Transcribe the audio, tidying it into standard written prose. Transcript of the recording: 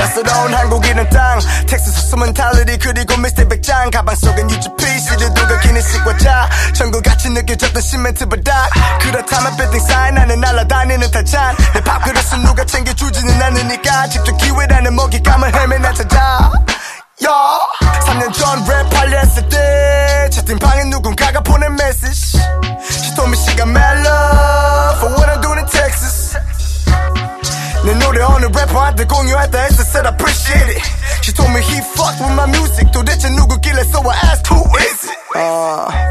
낯설어온 한국이란 땅 텍사스 수멘탈리티 그리고 미스터 백장 가방 속엔 UGP CD 두가 기니식과 자 전구같이 느껴졌던 시멘트 바닥 그렇다면 빌딩 사이 나는 날아다니는 타잔 내 밥그릇은 누가 챙겨주지는 않으니까 직접 기회라는 먹잇감을 헤매나 찾아 3년 전 랩 팔렸을 때 채팅방에 누군가가 보낸 메시지 She told me she got mad love for what I do in Texas 내 노래 어느 래퍼한테 공유했다 했어 said I appreciate it She told me he fucked with my music 도대체 누구길래 so I asked who is it